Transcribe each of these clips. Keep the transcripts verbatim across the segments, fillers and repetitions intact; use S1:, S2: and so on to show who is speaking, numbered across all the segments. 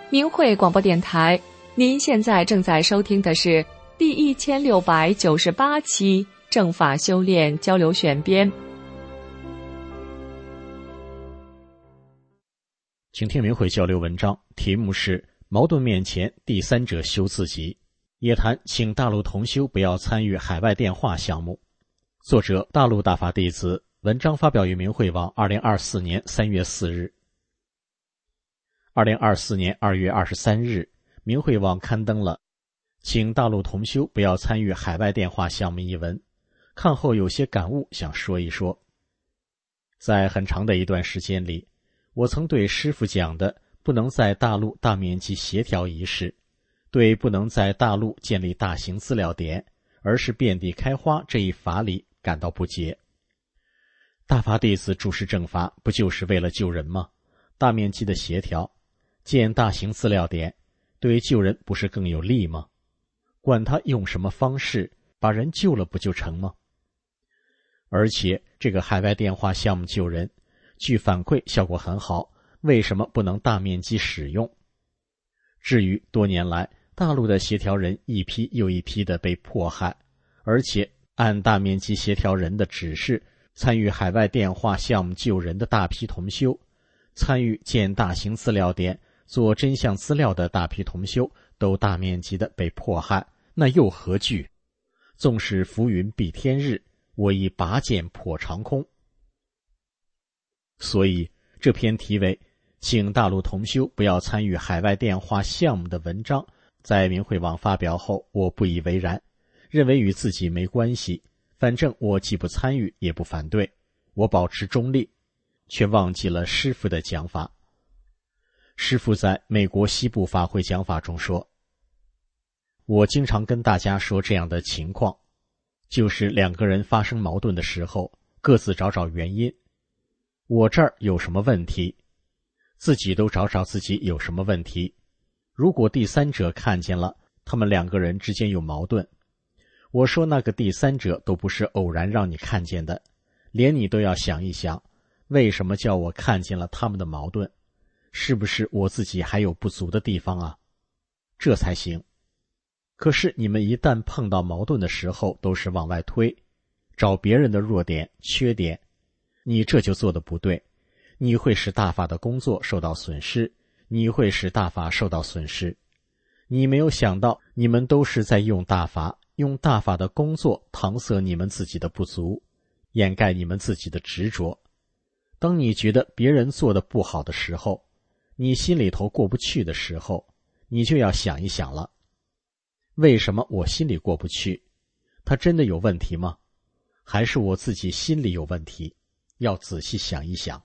S1: 明慧广播电台，您现在正在收听的是第一千六百九十八期正法修炼交流选编。
S2: 请听明慧交流文章，题目是矛盾面前第三者修自己，也谈请大陆同修不要参与海外电话项目。作者大陆大法弟子，文章发表于明慧网二零二四年三月四日。二零二四年二月二十三日，明慧网刊登了请大陆同修不要参与海外电话项目一文，看后有些感悟想说一说。在很长的一段时间里，我曾对师父讲的不能在大陆大面积协调一事，对不能在大陆建立大型资料点，而是遍地开花这一法理感到不解。大法弟子主持正法不就是为了救人吗？大面积的协调建大型资料点对救人不是更有利吗？管他用什么方式，把人救了不就成吗？而且这个海外电话项目救人，据反馈效果很好，为什么不能大面积使用？至于多年来大陆的协调人一批又一批的被迫害，而且按大面积协调人的指示参与海外电话项目救人的大批同修，参与建大型资料点做真相资料的大批同修都大面积的被迫害，那又何惧？纵使浮云蔽天日，我亦拔剑破长空。所以这篇题为请大陆同修不要参与海外电话项目的文章在明慧网发表后，我不以为然，认为与自己没关系，反正我既不参与也不反对，我保持中立，却忘记了师父的讲法。师父在美国西部法会讲法中说，我经常跟大家说这样的情况，就是两个人发生矛盾的时候，各自找找原因。我这儿有什么问题，自己都找找自己有什么问题。如果第三者看见了他们两个人之间有矛盾，我说那个第三者都不是偶然让你看见的，连你都要想一想，为什么叫我看见了他们的矛盾？是不是我自己还有不足的地方啊？这才行。可是你们一旦碰到矛盾的时候，都是往外推，找别人的弱点、缺点，你这就做得不对，你会使大法的工作受到损失，你会使大法受到损失。你没有想到，你们都是在用大法，用大法的工作搪塞你们自己的不足，掩盖你们自己的执着。当你觉得别人做得不好的时候，你心里头过不去的时候，你就要想一想了，为什么我心里过不去？他真的有问题吗？还是我自己心里有问题？要仔细想一想。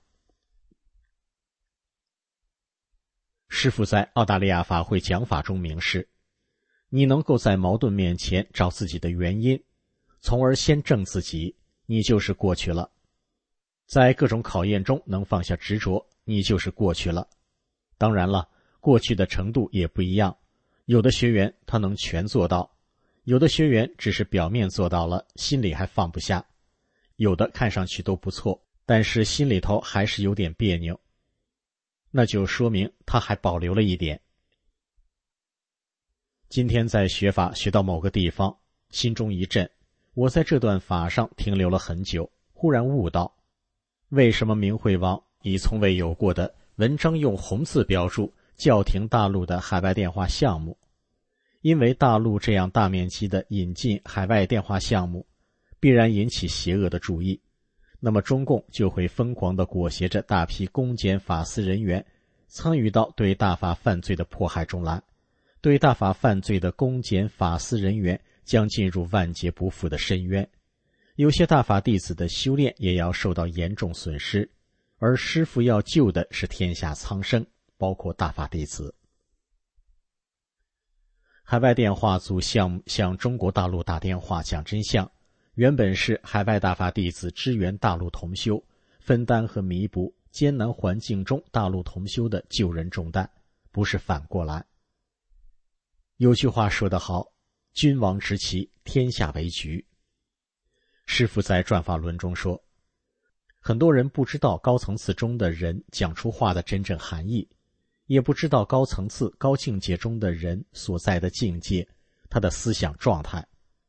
S2: 师父在澳大利亚法会讲法中明示，你能够在矛盾面前找自己的原因，从而先正自己，你就是过去了。在各种考验中能放下执着，你就是过去了。当然了，过去的程度也不一样，有的学员他能全做到，有的学员只是表面做到了，心里还放不下，有的看上去都不错，但是心里头还是有点别扭，那就说明他还保留了一点。今天在学法学到某个地方，心中一震，我在这段法上停留了很久，忽然悟到，为什么明慧网以从未有过的文章用红字标注叫停大陆的海外电话项目？因为大陆这样大面积的引进海外电话项目，必然引起邪恶的注意，那么中共就会疯狂地裹挟着大批公检法司人员参与到对大法犯罪的迫害中来，对大法犯罪的公检法司人员将进入万劫不复的深渊，有些大法弟子的修炼也要受到严重损失，而师父要救的是天下苍生，包括大法弟子。海外电话组项目向中国大陆打电话讲真相，原本是海外大法弟子支援大陆同修，分担和弥补艰难环境中大陆同修的救人重担，不是反过来。有句话说得好，君王执旗，天下为局。师父在转法轮中说，很多人不知道高层次中的人讲出话的真正含义， 也不知道高层次、高境界中的人所在的境界，他的思想状态。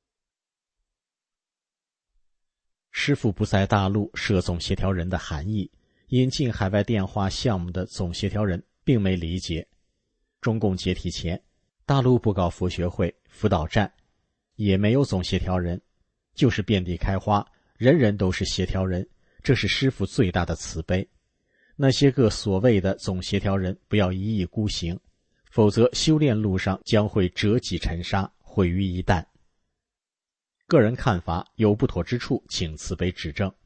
S2: 师父不在大陆设总协调人的含义，引进海外电话项目的总协调人并没理解。中共解体前，大陆不搞佛学会、辅导站，也没有总协调人，就是遍地开花，人人都是协调人，这是师父最大的慈悲。那些个所谓的总协调人不要一意孤行，否则修炼路上将会折戟沉沙，毁于一旦。个人看法有不妥之处，请慈悲指正。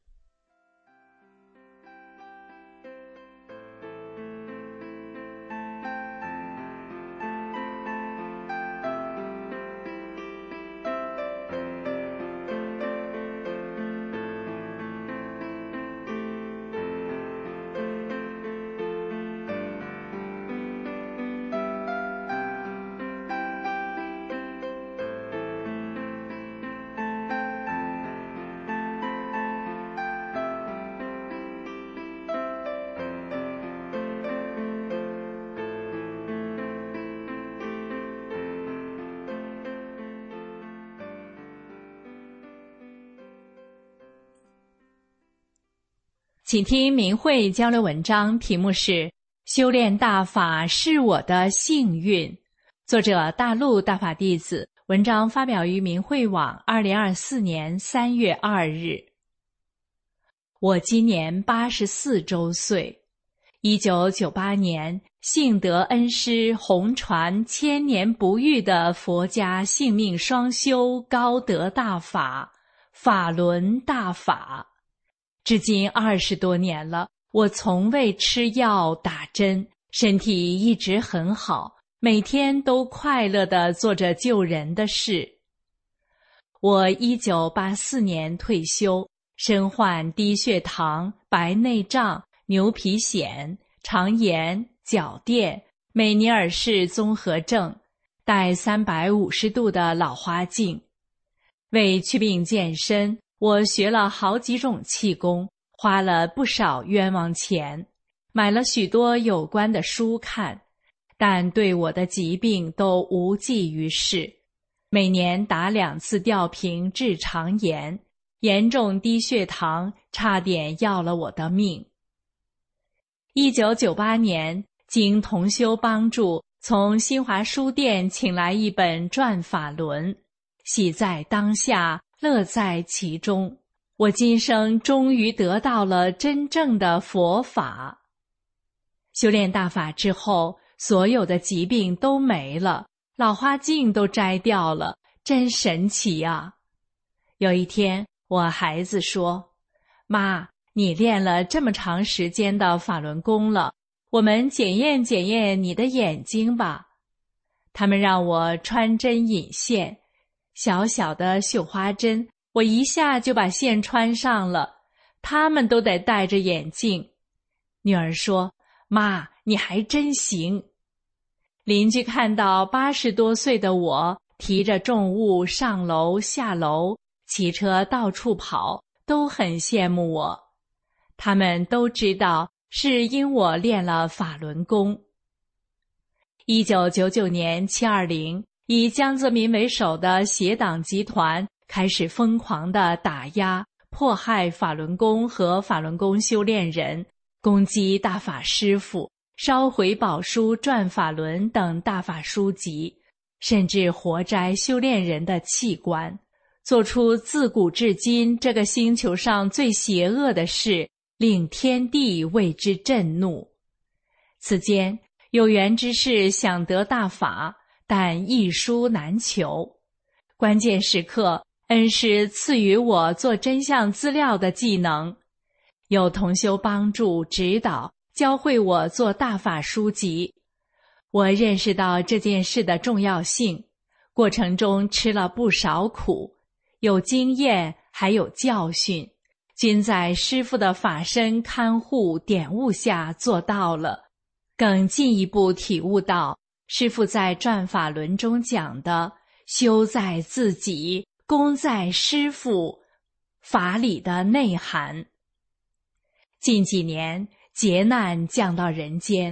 S3: 请听明慧交流文章，题目是修炼大法是我的幸运，作者大陆大法弟子，文章发表于明慧网二零二四年三月二日。我今年八十四周岁，一九九八年幸得恩师弘传千年不遇的佛家性命双修高德大法法轮大法。至今二十多年了，我从未吃药打针，身体一直很好，每天都快乐地做着救人的事。我一九八四年退休，身患低血糖、白内障、牛皮癣、肠炎、脚垫、美尼尔氏综合症，戴三百五十度的老花镜。为祛病健身，我学了好几种气功，花了不少冤枉钱，买了许多有关的书看，但对我的疾病都无济于事。每年打两次吊瓶治肠炎，严重低血糖差点要了我的命。一九九八年，经同修帮助，从新华书店请来一本《转法轮》，喜在当下，乐在其中。我今生终于得到了真正的佛法。修炼大法之后，所有的疾病都没了，老花镜都摘掉了，真神奇啊！有一天，我孩子说：“妈，你练了这么长时间的法轮功了，我们检验检验你的眼睛吧。”他们让我穿针引线，小小的绣花针，我一下就把线穿上了，他们都得戴着眼镜。女儿说：“妈，你还真行。”邻居看到八十多岁的我提着重物上楼下楼，骑车到处跑，都很羡慕我。他们都知道是因我练了法轮功。一九九九年七二零，以江泽民为首的邪党集团开始疯狂地打压、迫害法轮功和法轮功修炼人，攻击大法师父，烧毁宝书、转法轮等大法书籍，甚至活摘修炼人的器官，做出自古至今这个星球上最邪恶的事，令天地为之震怒。此间有缘之士想得大法，但一书难求。关键时刻，恩师赐予我做真相资料的技能，有同修帮助指导，教会我做大法书籍。我认识到这件事的重要性，过程中吃了不少苦，有经验还有教训，均在师父的法身看护点悟下做到了。更进一步体悟到师父在转法轮中讲的修在自己，功在师父法理的内涵。近几年劫难降到人间，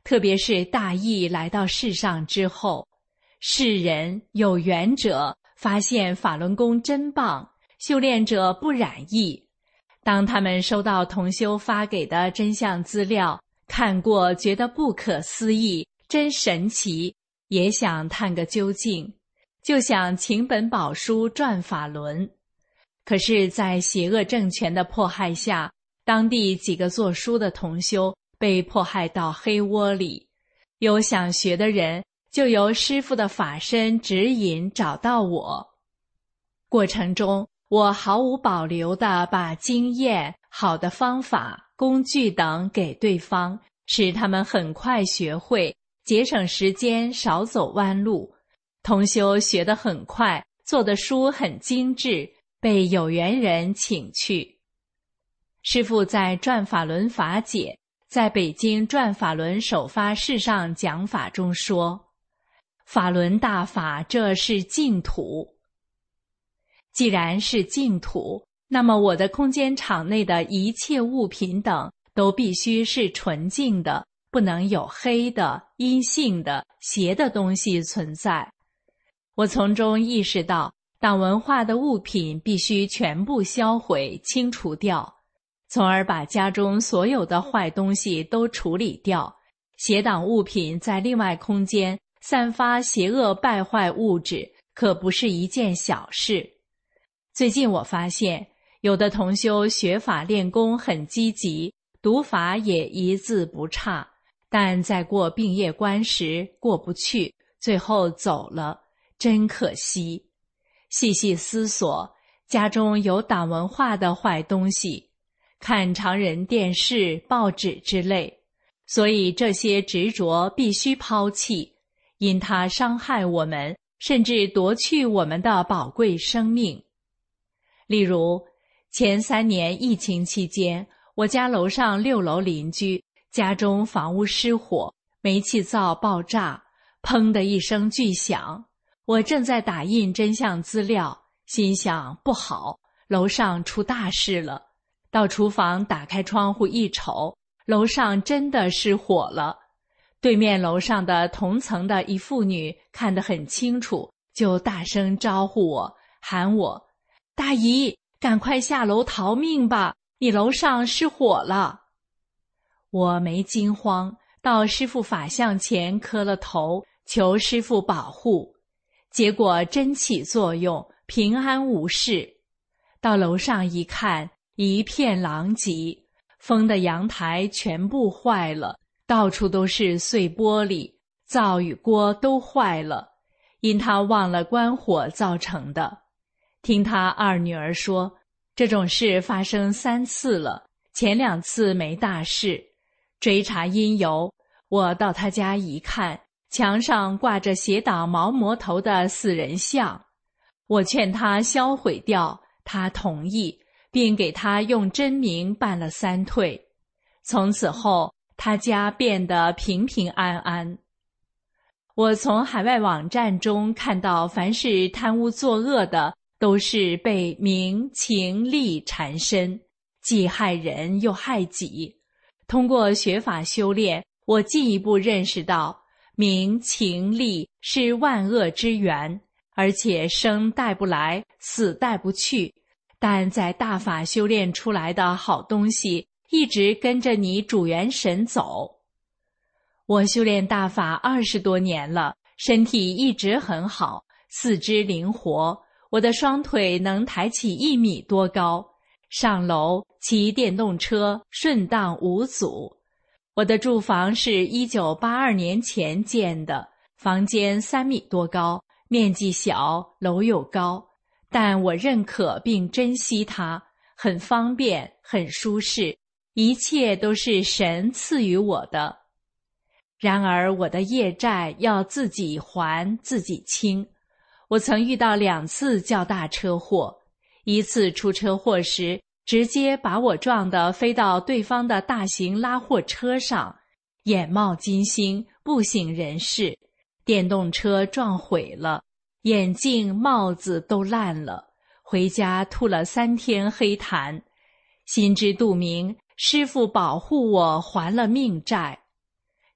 S3: 特别是大义来到世上之后，世人有缘者发现法轮功真棒，修炼者不染疫。当他们收到同修发给的真相资料，看过觉得不可思议，真神奇，也想探个究竟，就想请本宝书转法轮。可是在邪恶政权的迫害下，当地几个做书的同修被迫害到黑窝里，有想学的人就由师父的法身指引找到我。过程中我毫无保留地把经验、好的方法、工具等给对方，使他们很快学会，节省时间，少走弯路。同修学得很快，做的书很精致，被有缘人请去。师父在转法轮法解，在北京转法轮首发式上讲法中说，法轮大法这是净土。既然是净土，那么我的空间场内的一切物品等都必须是纯净的，不能有黑的、阴性的、邪的东西存在。我从中意识到，党文化的物品必须全部销毁、清除掉，从而把家中所有的坏东西都处理掉。邪党物品在另外空间散发邪恶败坏物质，可不是一件小事。最近我发现，有的同修学法练功很积极，读法也一字不差，但在过病业关时过不去，最后走了，真可惜。细细思索，家中有党文化的坏东西，看常人电视、报纸之类，所以这些执着必须抛弃，因它伤害我们，甚至夺去我们的宝贵生命。例如，前三年疫情期间，我家楼上六楼邻居家中房屋失火，煤气灶爆炸，砰的一声巨响。我正在打印真相资料，心想不好，楼上出大事了。到厨房打开窗户一瞅，楼上真的失火了。对面楼上的同层的一妇女看得很清楚，就大声招呼我，喊我，大姨，赶快下楼逃命吧，你楼上失火了。我没惊慌，到师父法像前磕了头，求师父保护。结果真起作用，平安无事。到楼上一看，一片狼藉，封的阳台全部坏了，到处都是碎玻璃，灶与锅都坏了，因他忘了关火造成的。听他二女儿说，这种事发生三次了，前两次没大事。追查因由，我到他家一看，墙上挂着邪党毛魔头的死人像，我劝他销毁掉，他同意，并给他用真名办了三退。从此后，他家变得平平安安。我从海外网站中看到，凡是贪污作恶的，都是被名、情、利缠身，既害人又害己。通过学法修炼，我进一步认识到，名、情、利是万恶之源，而且生带不来，死带不去。但在大法修炼出来的好东西，一直跟着你主元神走。我修炼大法二十多年了，身体一直很好，四肢灵活，我的双腿能抬起一米多高，上楼骑电动车顺当无阻。我的住房是一九八二年前建的，房间三米多高，面积小，楼又高，但我认可并珍惜它，很方便，很舒适，一切都是神赐予我的。然而我的业债要自己还，自己清。我曾遇到两次较大车祸，一次出车祸时，直接把我撞得飞到对方的大型拉货车上，眼冒金星，不省人事，电动车撞毁了，眼镜、帽子都烂了，回家吐了三天黑痰，心知肚明，师父保护我还了命债。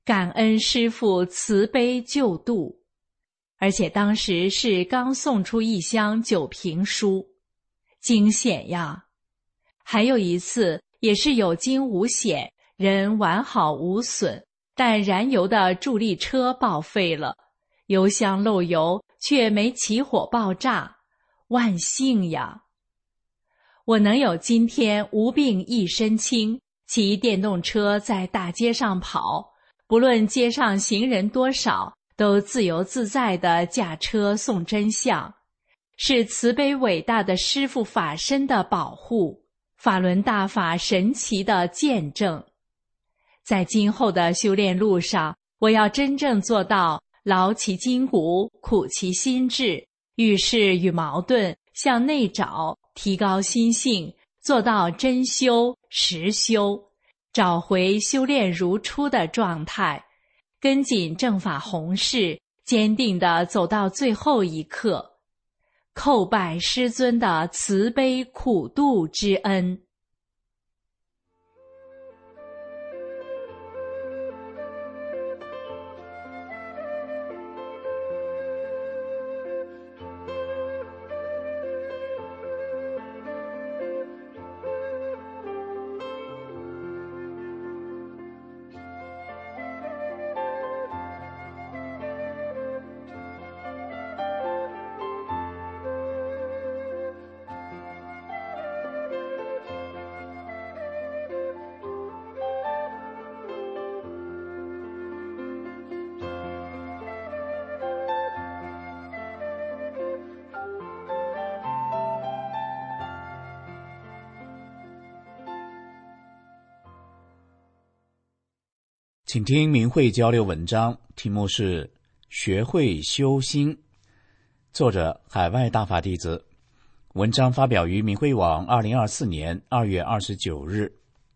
S3: 感恩师父慈悲救度。而且当时是刚送出一箱酒瓶书，惊险呀！还有一次也是有惊无险，人完好无损，但燃油的助力车报废了，油箱漏油却没起火爆炸，万幸呀！我能有今天无病一身轻，骑电动车在大街上跑，不论街上行人多少，都自由自在地驾车送真相，是慈悲伟大的师父法身的保护，法轮大法神奇的见证。在今后的修炼路上，我要真正做到劳其筋骨，苦其心志，遇事与矛盾向内找，提高心性，做到真修实修，找回修炼如初的状态，跟紧正法弘誓，坚定地走到最后一刻，叩拜师尊的慈悲苦度之恩。
S4: 请听明慧交流文章，题目是《学会修心》，作者海外大法弟子。文章发表于明慧网二零二四年二月二十九日。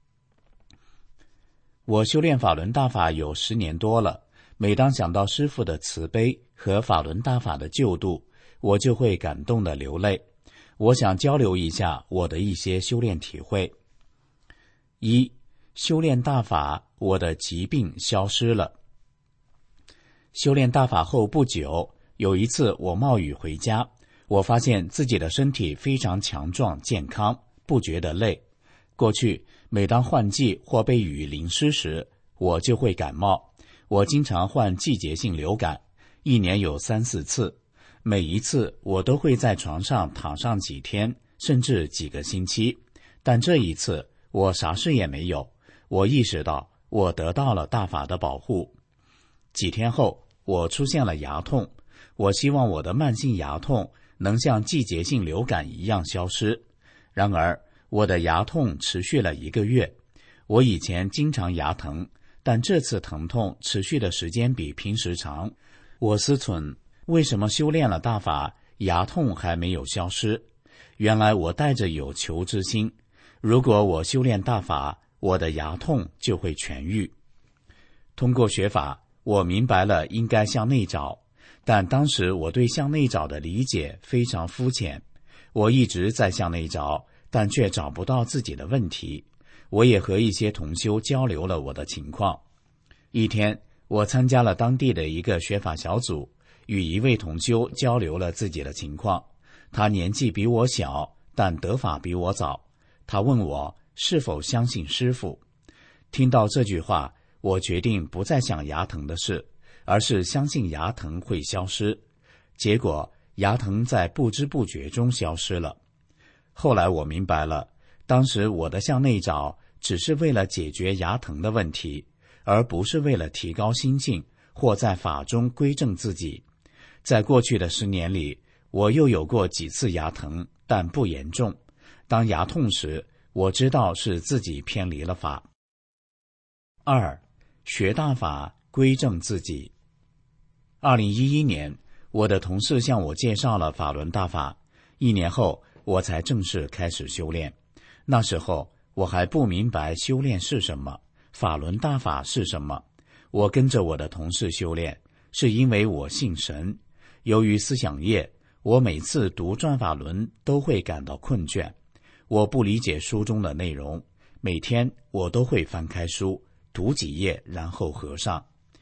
S4: 我修炼法轮大法有十年多了，每当想到师父的慈悲和法轮大法的救度，我就会感动的流泪。我想交流一下我的一些修炼体会。一、修炼大法，我的疾病消失了。修炼大法后不久，有一次我冒雨回家，我发现自己的身体非常强壮健康，不觉得累。过去每当换季或被雨淋湿时，我就会感冒。我经常患季节性流感，一年有三四次，每一次我都会在床上躺上几天，甚至几个星期。但这一次我啥事也没有，我意识到我得到了大法的保护。几天后，我出现了牙痛，我希望我的慢性牙痛能像季节性流感一样消失。然而，我的牙痛持续了一个月。我以前经常牙疼，但这次疼痛持续的时间比平时长。我思忖，为什么修炼了大法，牙痛还没有消失？原来我带着有求之心，如果我修炼大法，我的牙痛就会痊愈。通过学法，我明白了应该向内找，但当时我对向内找的理解非常肤浅。我一直在向内找，但却找不到自己的问题。我也和一些同修交流了我的情况。一天，我参加了当地的一个学法小组，与一位同修交流了自己的情况。他年纪比我小，但得法比我早。他问我是否相信师父。听到这句话，我决定不再想牙疼的事，而是相信牙疼会消失。结果牙疼在不知不觉中消失了。后来我明白了，当时我的向内找只是为了解决牙疼的问题，而不是为了提高心性或在法中归正自己。在过去的十年里，我又有过几次牙疼，但不严重。当牙痛时，我知道是自己偏离了法。二、学大法，归正自己。二零一一年，我的同事向我介绍了法轮大法，一年后我才正式开始修炼。那时候我还不明白修炼是什么，法轮大法是什么。我跟着我的同事修炼，是因为我信神。由于思想业，我每次读转法轮都会感到困倦。我不理解书中的内容，每天我都会翻开书读几页，然后合上。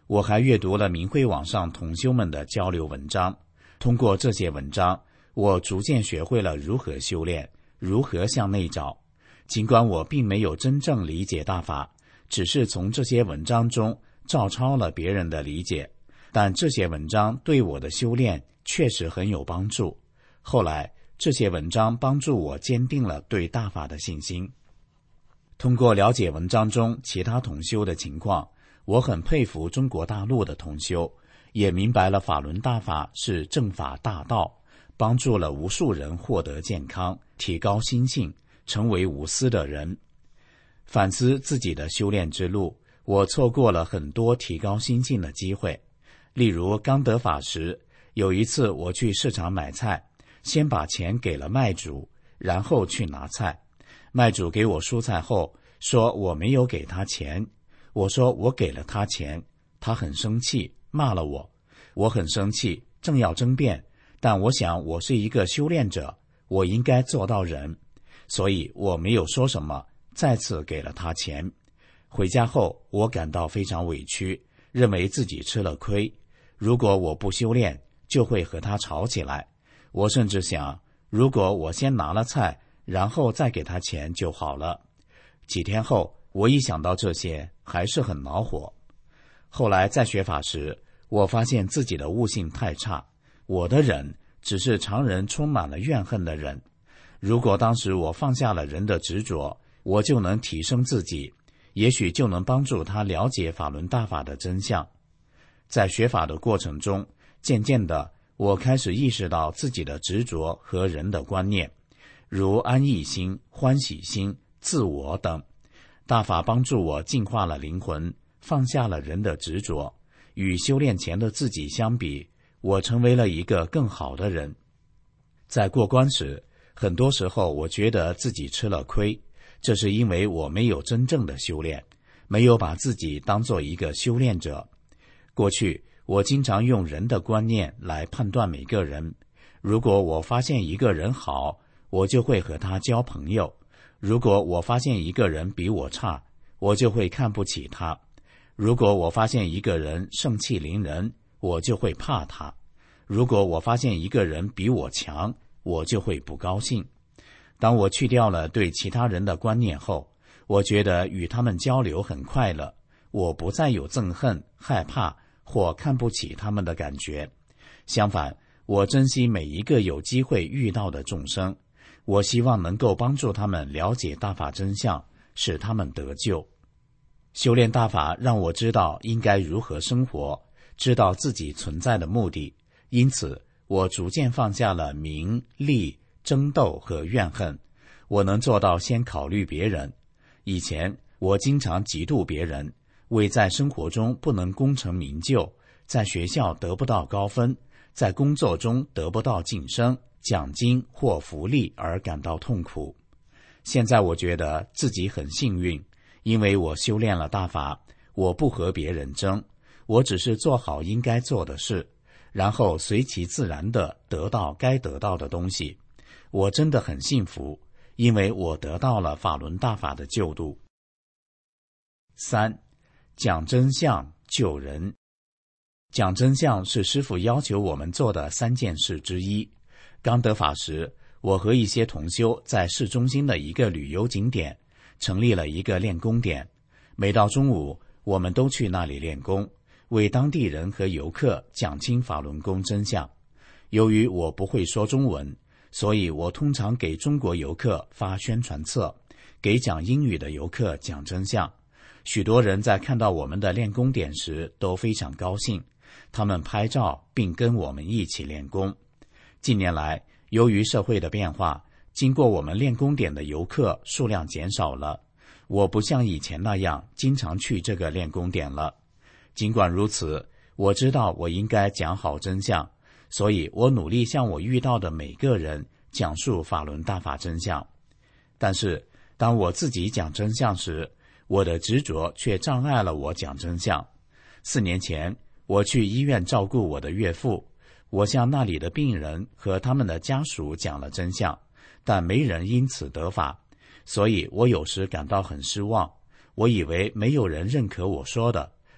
S4: 我还阅读了明慧网上同修们的交流文章，通过这些文章，我逐渐学会了如何修炼，如何向内找。尽管我并没有真正理解大法，只是从这些文章中照抄了别人的理解，但这些文章对我的修炼确实很有帮助。后来，这些文章帮助我坚定了对大法的信心。通过了解文章中其他同修的情况，我很佩服中国大陆的同修，也明白了法轮大法是正法大道，帮助了无数人获得健康，提高心性，成为无私的人。反思自己的修炼之路，我错过了很多提高心性的机会。例如刚得法时，有一次我去市场买菜，先把钱给了卖主，然后去拿菜。卖主给我蔬菜后说我没有给他钱，我说我给了他钱，他很生气，骂了我。我很生气，正要争辩，但我想我是一个修炼者，我应该做到忍，所以我没有说什么，再次给了他钱。回家后，我感到非常委屈，认为自己吃了亏。如果我不修炼，就会和他吵起来。我甚至想，如果我先拿了菜，然后再给他钱就好了。几天后，我一想到这些，还是很恼火。后来在学法时，我发现自己的悟性太差，我的忍只是常人充满了怨恨的忍。如果当时我放下了人的执着，我就能提升自己，也许就能帮助他了解法轮大法的真相。在学法的过程中，渐渐的，我开始意识到自己的执着和人的观念，如安逸心、欢喜心、自我等。大法帮助我净化了灵魂，放下了人的执着。与修炼前的自己相比，我成为了一个更好的人。在过关时，很多时候我觉得自己吃了亏，这是因为我没有真正的修炼，没有把自己当作一个修炼者。过去我经常用人的观念来判断每个人，如果我发现一个人好，我就会和他交朋友；如果我发现一个人比我差，我就会看不起他；如果我发现一个人盛气凌人，我就会怕他；如果我发现一个人比我强，我就会不高兴。当我去掉了对其他人的观念后，我觉得与他们交流很快乐，我不再有憎恨、害怕或看不起他们的感觉。相反，我珍惜每一个有机会遇到的众生，我希望能够帮助他们了解大法真相，使他们得救。修炼大法让我知道应该如何生活，知道自己存在的目的，因此我逐渐放下了名利、争斗和怨恨。我能做到先考虑别人。以前我经常嫉妒别人，为在生活中不能功成名就，在学校得不到高分，在工作中得不到晋升、奖金或福利而感到痛苦。现在我觉得自己很幸运，因为我修炼了大法，我不和别人争，我只是做好应该做的事，然后随其自然地得到该得到的东西。我真的很幸福，因为我得到了法轮大法的救度。三，讲真相救人。讲真相是师父要求我们做的三件事之一。刚得法时，我和一些同修在市中心的一个旅游景点成立了一个练功点，每到中午我们都去那里练功，为当地人和游客讲清法轮功真相。由于我不会说中文，所以我通常给中国游客发宣传册，给讲英语的游客讲真相。许多人在看到我们的练功点时都非常高兴，他们拍照并跟我们一起练功。近年来，由于社会的变化，经过我们练功点的游客数量减少了，我不像以前那样经常去这个练功点了。尽管如此，我知道我应该讲好真相，所以我努力向我遇到的每个人讲述法轮大法真相。但是当我自己讲真相时，我的执着却障碍了我讲真相。四年前，我去医院照顾我的岳父，我向那里的病人和他们的家属讲了真相，但没人因此得法，所以我有时感到很失望。我以为没有人认可我说的，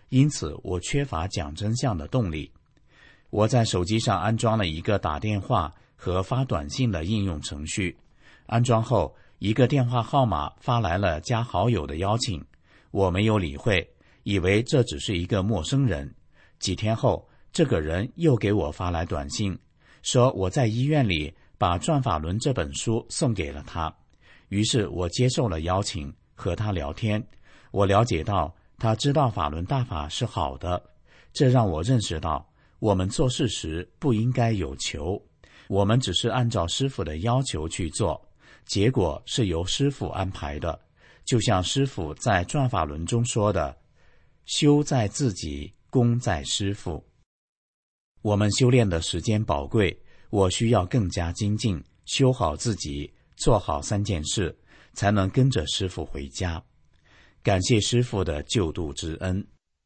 S4: 因此我缺乏讲真相的动力。我在手机上安装了一个打电话和发短信的应用程序，安装后，一个电话号码发来了加好友的邀请，我没有理会，以为这只是一个陌生人。几天后，这个人又给我发来短信，说我在医院里把《转法轮》这本书送给了他。于是我接受了邀请，和他聊天。我了解到他知道法轮大法是好的，这让我认识到我们做事时不应该有求，我们只是按照师父的要求去做，结果是由师父安排的。就像师父在《转法轮》中说的，修在自己，功在师父。我们修炼的时间宝贵，我需要更加精进，修好自己，做好三件事，才能跟着师父回家。感谢师父的救度之恩。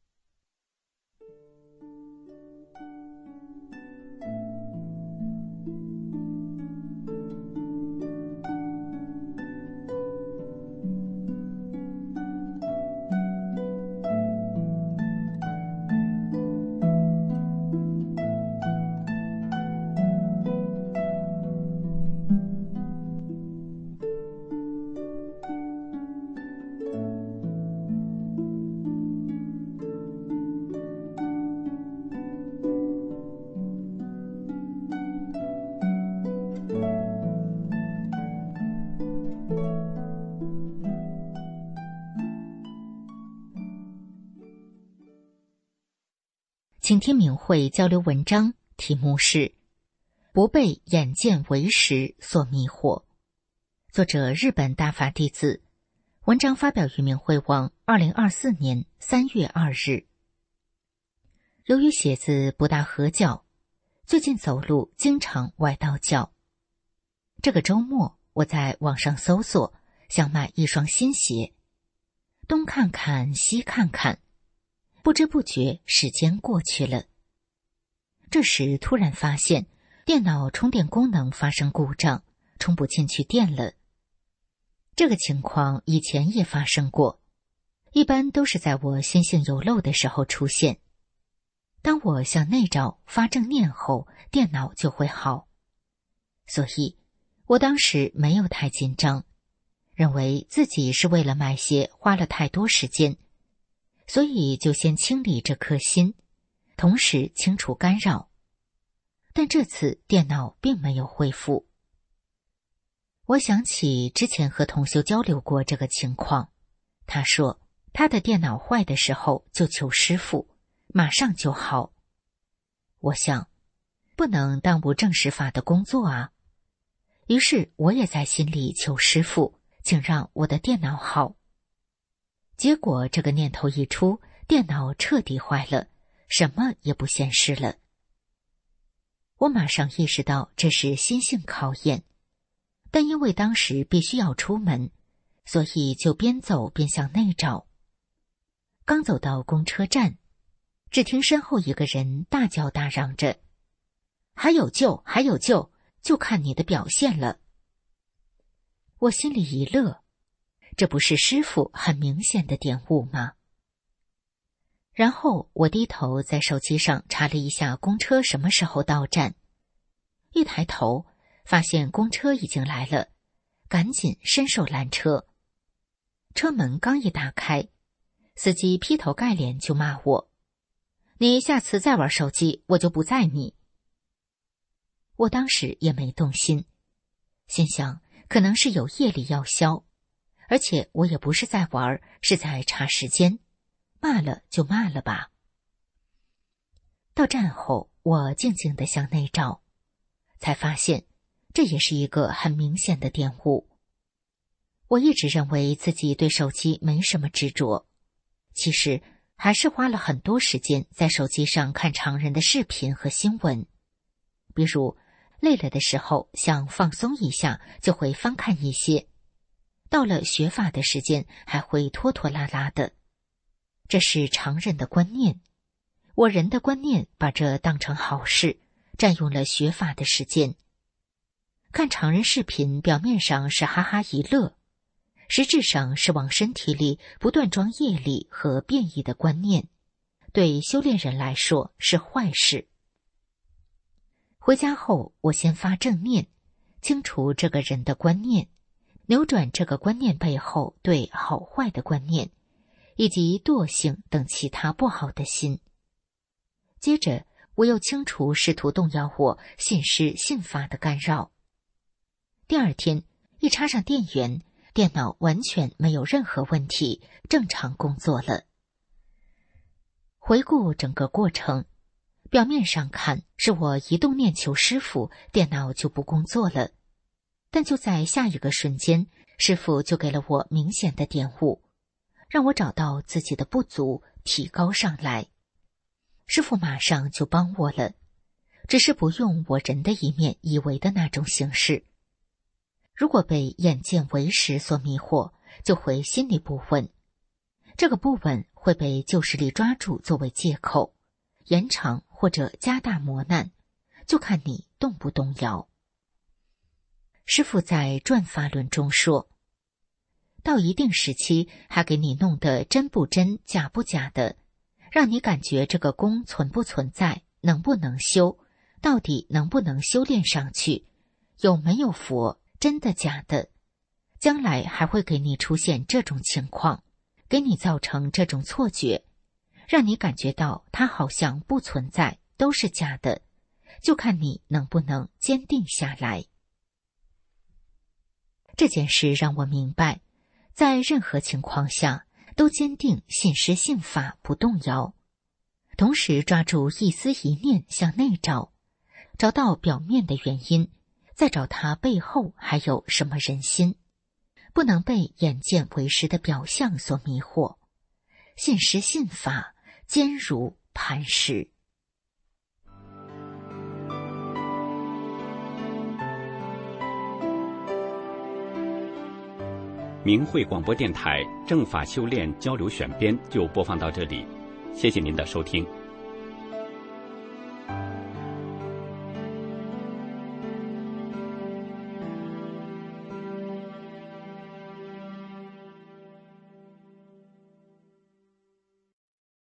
S5: 请听明慧交流文章，题目是不被眼见为实所迷惑，作者日本大法弟子，文章发表于明慧网二零二四年三月二日。由于鞋子不大合脚，最近走路经常崴到脚。这个周末我在网上搜索，想买一双新鞋，东看看西看看，不知不觉时间过去了。这时突然发现电脑充电功能发生故障，充不进去电了。这个情况以前也发生过，一般都是在我心性有漏的时候出现。当我向内照发正念后，电脑就会好。所以我当时没有太紧张，认为自己是为了买鞋花了太多时间，所以就先清理这颗心，同时清除干扰。但这次电脑并没有恢复。我想起之前和同修交流过这个情况，他说他的电脑坏的时候就求师父，马上就好。我想不能耽误正实法的工作啊，于是我也在心里求师父，请让我的电脑好。结果这个念头一出，电脑彻底坏了，什么也不显示了。我马上意识到这是心性考验，但因为当时必须要出门，所以就边走边向内找。刚走到公车站，只听身后一个人大叫大嚷着：“还有救，还有救，就看你的表现了。”我心里一乐，这不是师父很明显的点悟吗？然后我低头在手机上查了一下公车什么时候到站，一抬头发现公车已经来了，赶紧伸手拦车。车门刚一打开，司机劈头盖脸就骂我：“你下次再玩手机，我就不载你。”我当时也没动心，心想可能是有业力要消，而且我也不是在玩，是在查时间，骂了就骂了吧。到站后，我静静地向内照，才发现这也是一个很明显的点悟。我一直认为自己对手机没什么执着，其实还是花了很多时间在手机上看常人的视频和新闻。比如累了的时候想放松一下，就会翻看一些，到了学法的时间还会拖拖拉拉的。这是常人的观念，我人的观念把这当成好事，占用了学法的时间。看常人视频表面上是哈哈一乐，实质上是往身体里不断装业力和变异的观念， 对修炼人来说是坏事。回家后，我先发正念，清除这个人的观念，扭转这个观念背后对好坏的观念，以及惰性等其他不好的心。接着，我又清除试图动摇我信师信法的干扰。第二天，一插上电源，电脑完全没有任何问题，正常工作了。回顾整个过程，表面上看是我一动念求师父，电脑就不工作了。但就在下一个瞬间，师父就给了我明显的点悟，让我找到自己的不足，提高上来。师父马上就帮我了，只是不用我人的一面以为的那种形式。如果被眼见为实所迷惑，就会心里不稳，这个不稳会被旧势力抓住作为借口，延长或者加大磨难，就看你动不动摇。师父在转法轮中说，到一定时期还给你弄得真不真假不假的，让你感觉这个功存不存在，能不能修，到底能不能修炼上去，有没有佛，真的假的，将来还会给你出现这种情况，给你造成这种错觉，让你感觉到它好像不存在，都是假的，就看你能不能坚定下来。这件事让我明白，在任何情况下都坚定信师信法，不动摇，同时抓住一丝一念向内找，找到表面的原因，再找它背后还有什么人心，不能被眼见为实的表象所迷惑，信师信法，坚如磐石。
S6: 明慧广播电台正法修炼交流选编就播放到这里，谢谢您的收听。